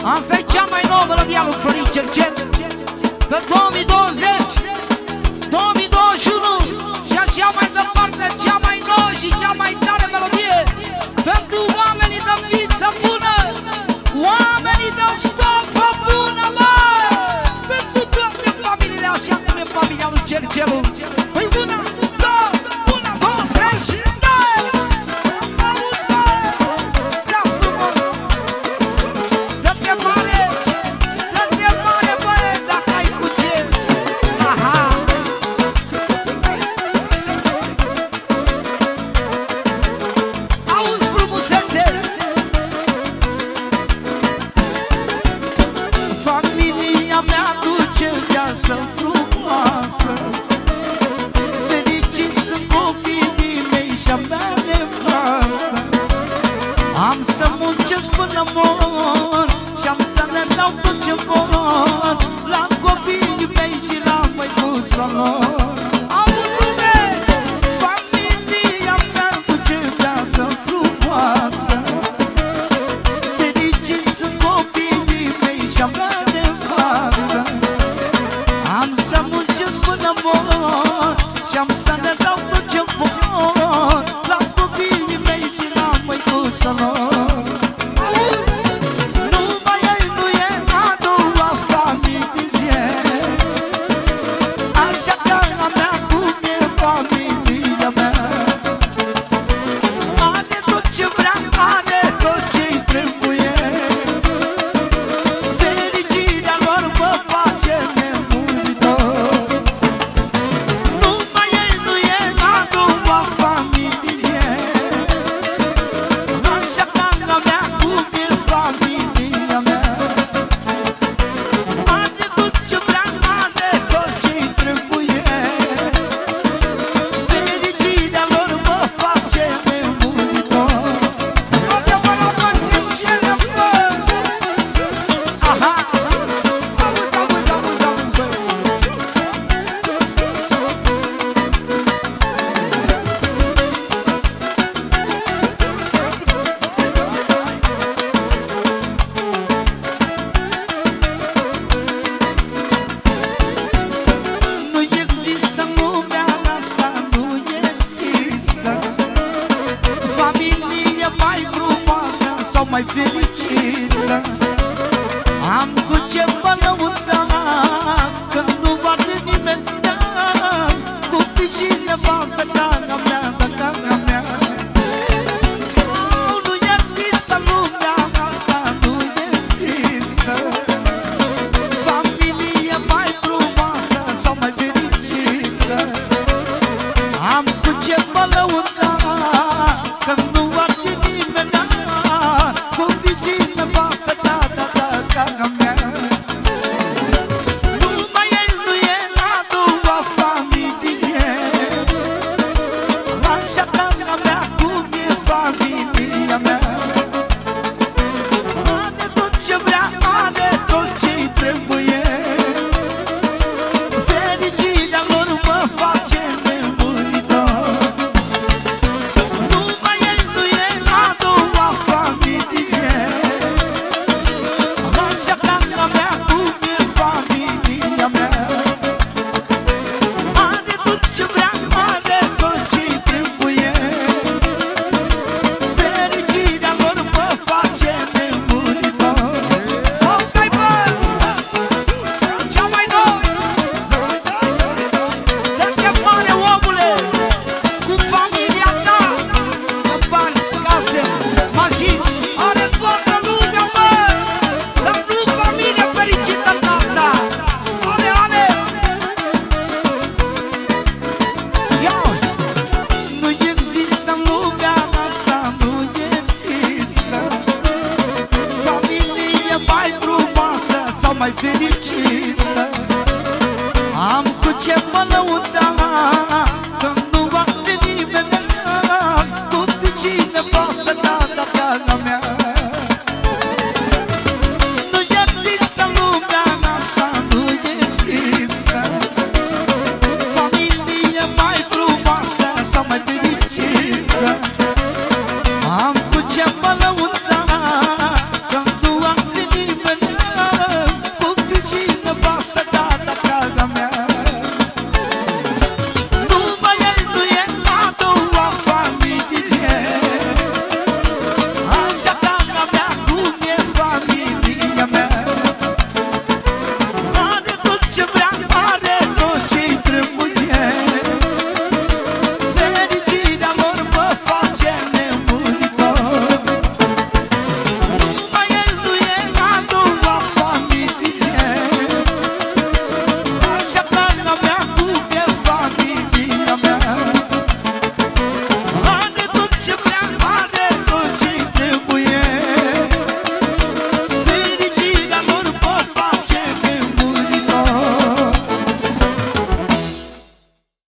Asta e cea mai nouă melodie a lui Florin Cercel pe 2020, 2021 și cea mai departe, cea mai nouă și cea mai tare melodie pentru oamenii de viță bună, oamenii de stofă bună, mă! Pentru toate familiile, așa cum e familia lui Cercelu. Păi una, două, una, două, trei și doi! Auzi, mă! Prea frumos! Dă-te mare, bă, dacă ai cu ce! Aha! Auzi frumusețe! Familia mea duce viață frumoasă, fericiți sunt copiii mei și-a mea nevastă. Am să muncesc până mor și-am să le dau tot ce vor la copiii mei și la măicuța lor. Auzi, lume! Familia mea duce viață frumoasă, fericiți sunt copiii mei și-a mea nevastă. Am să muncesc până mor și-am să le dau tot ce vor la copiii mei și la măicuța lor. Nu mai e, nu e a doua familie, așa ca a mea cum e familia mea. Are tot ce vrea, are tot ce-i trebuie, fericirea lor mă face nemuritor. Nu mai e, nu e a doua familie, așa ca a mea cum e familia mea. Are tot ce vrea, are tot ce-i trebuie, fericirea lor mă face nemuritor. Toate mă la Cercel, bă! Aha! Nu există în lumea asta, nu există familie mai frumoasă sau mai fericită. Am cu ce mă lăuda că nu are nimeni, copii și nevastă ca a mea, ca a mea. Nu există în lumea asta, nu există familie mai frumoasă sau mai fericită. Am cu ce mă lăuda că nu are nimeni, copii și nevastă ca a mea. Nu mai e, nu e a doua familie, așa ca a mea cum e familia mea. Are tot ce vrea, are tot ce-i trebuie, fericirea lor mă face nemuritor. Nu mai e, nu e a doua familie, așa ca a mea cum e familia mea. Are tot ce vrea, are tot ce-i trebuie, fericirea lor mă face nemuritor. Hai, bă! Cea mai nouă! Dă-te mare, omule! Cu familia ta! Cu bani, case, mașini, are toată lumea, mă! Dar nu familia fericită ca ta! Ale, ale! Ia! Nu există în lumea asta, nu există familie mai frumoasă sau mai fericită. Am cu ce mă lăuda că nu are nimeni, copii și nevastă ca a mea.